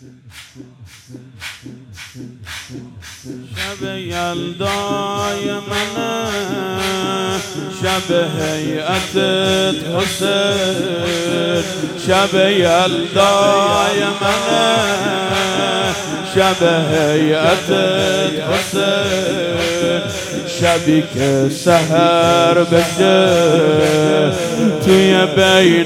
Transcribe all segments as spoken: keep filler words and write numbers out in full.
شب یلدای منه، شب هیئتت حسین. شب یلدای منه، شب هیئتت حسین. شبی که سحر بشه توی بین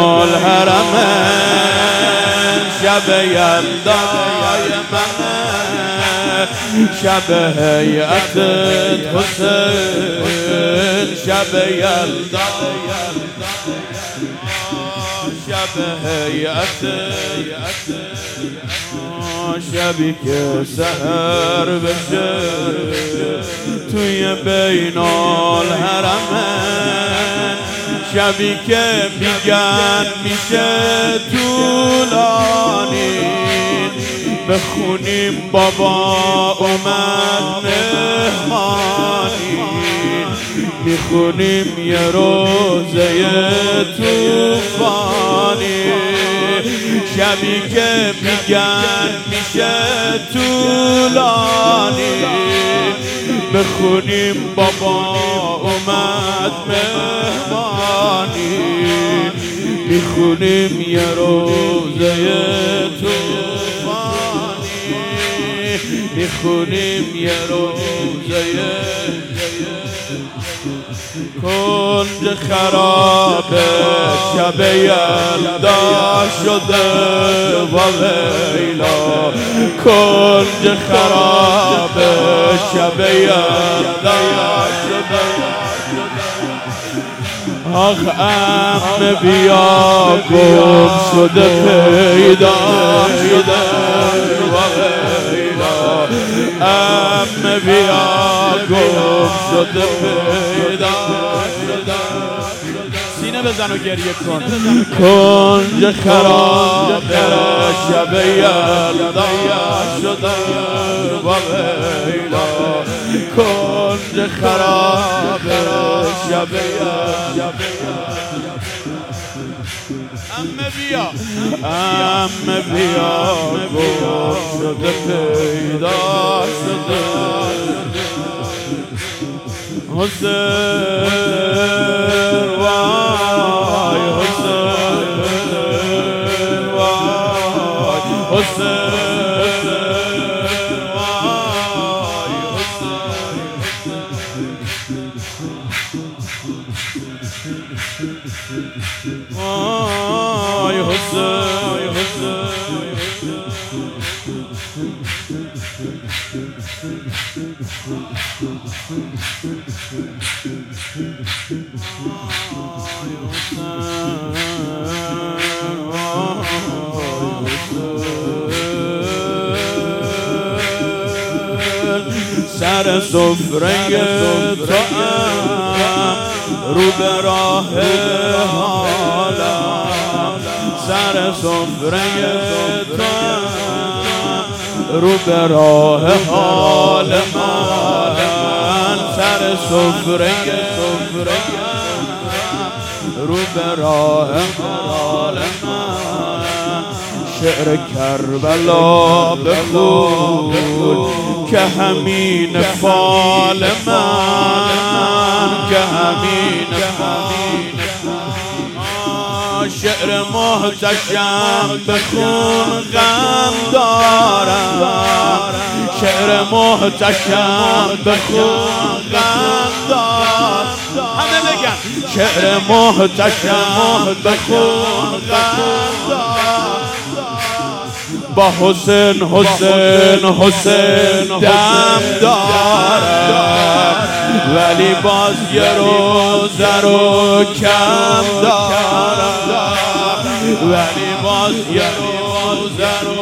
الحرمین. شب یلدای منه، شب هیئتت حسین. شب یلدای شب هیئتت، شبی که سحر بشه توی بین الحرمین. شبی که میگن میشه طولانی، بخونیم بابا اومد مهمانی. میخونیم یه روزه طوفانی. شبی که میگن میشه طولانی، بخونیم بابا اومد مهمانی. میخونیم یه روزه طوفانی، میخونیم یه روزه. کنج خرابه شب یلدا شده و ویلا. کنج خرابه شب یلدا شده. آخ ام بیا گم شده پیدا شده و ویلا. ام بیا گم شده پیدا شده. سینه بزن و گریه کن. کنج خرابه شب یلدا شده و ویلا. کنج خرابه شب یلدا. ام بیا ام بیا گم شده پیدا شده حسین. وای حسین، وای حسین، وای حسین، وای حسین، سر سفره توام رو به راه حالم. سر سفره توام رو به راه حال من. سر سفره رو به راه حال من. شعر کربلا بخون که همین فال من، که همین فال. شعر محتشم بخون غم دارم. شعر محتشم بخون غم دارم. همه بگن شعر محتشم بخون غم دارم. با حسین حسین حسین دم دارم، ولی باز یه روزه رو کم دارم. ولی باز یه روزه رو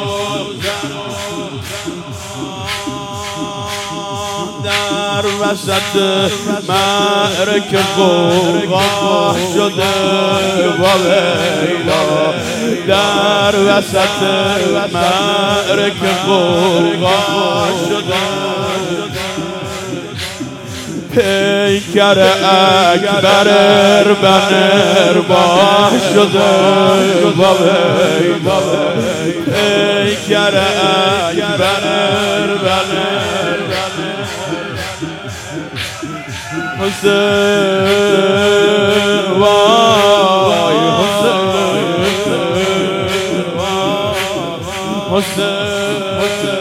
در وسط معرکه غوغا شده و ویلا. در وسط معرکه غوغا شده. پیکر اکبر اربن ارباح شده و ویلا. پیکر اکبر حسین وای حسین حسین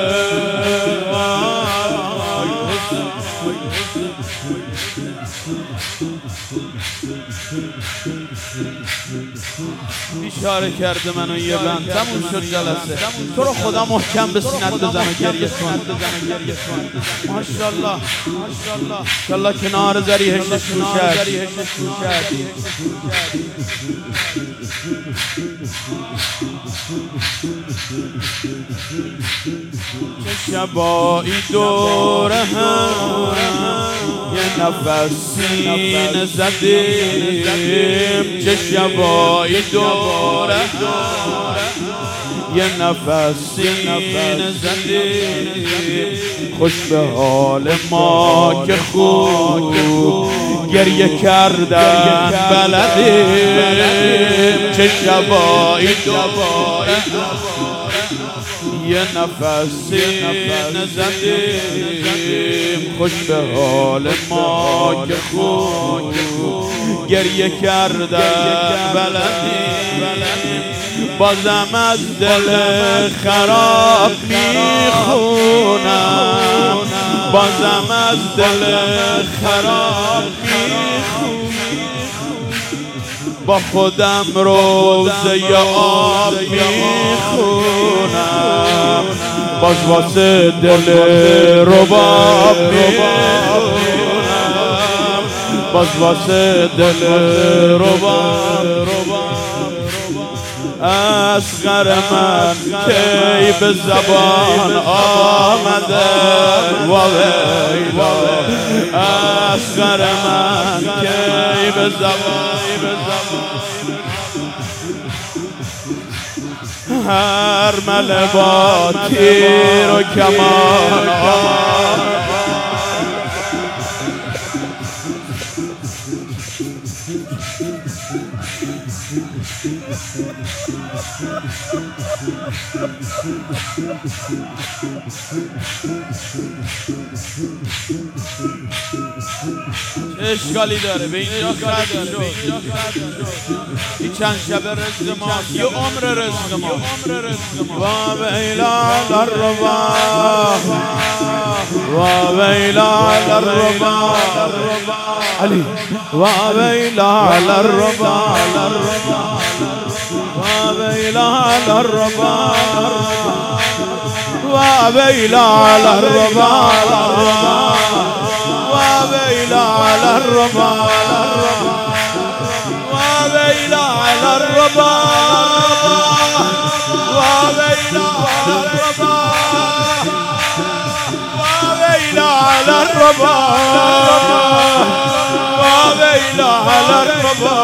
اشاره کرده منو یه بند تموم شد جلسه تو رو خدا محکم به سینت بزن و گریه کن ماشاءالله ماشاءالله کنار زریحش نشوشد چه شبایی دور هم یه نفس سینه زدیم چه شبایی دور هم یه نفس سینه زدیم خوش به حال ما که خوب گریه کردن بلدیم چه شبایی دور یه نفس سینه زدیم خوش به حال ما که خوب گریه کردن بلدیم بازم از دل خراب میخونم بازم از دل خراب میخونم با خودم روزه آب میخونم باز واسه دل رباب میخونم باز واسه دل رباب اصغر من کی به زبان آمده ویلا اصغر من کی به زبان هر مله با تیر و کمان اشکالی داره به اینجا ختم شد این چند شب رزق ما یه عمر رزق ما و ویلا للربا و ویلا للربا علی و ویلا للربا و ویلا للربا و ویلا للربا وويلا على الربا وويلا على الربا وويلا على الربا وويلا على الربا وويلا على الربا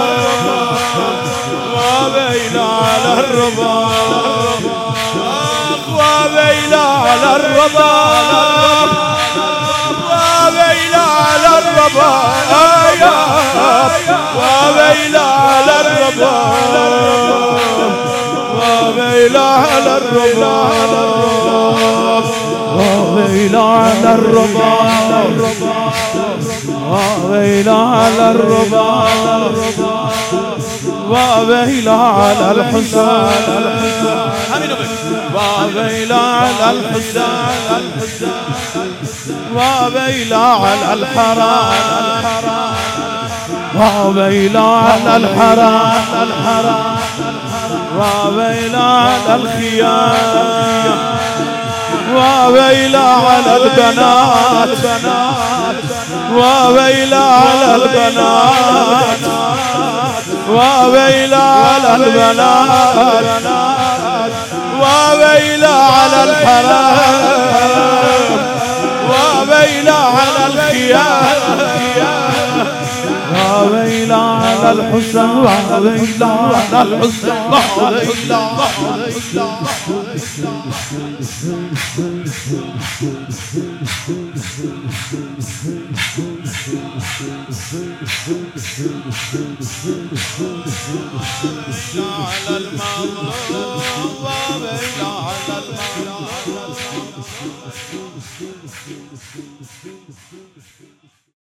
وويلا على الربا وويلا على الربا وويلا على الربا وويلا على الربا وويلا على الربا وويلا على الربا وويلا على الربا وويلا على الحسين وويلا على الحسين وويلا على الحرام وويلا على الحرام وويلا على الخيام وويلا على البنات وويلا على البنات وويلا على البنات وويلا على الحرام وويلا على الخيام وويلا على الحسن وويلا على الحسن وويلا على المغرب وويلا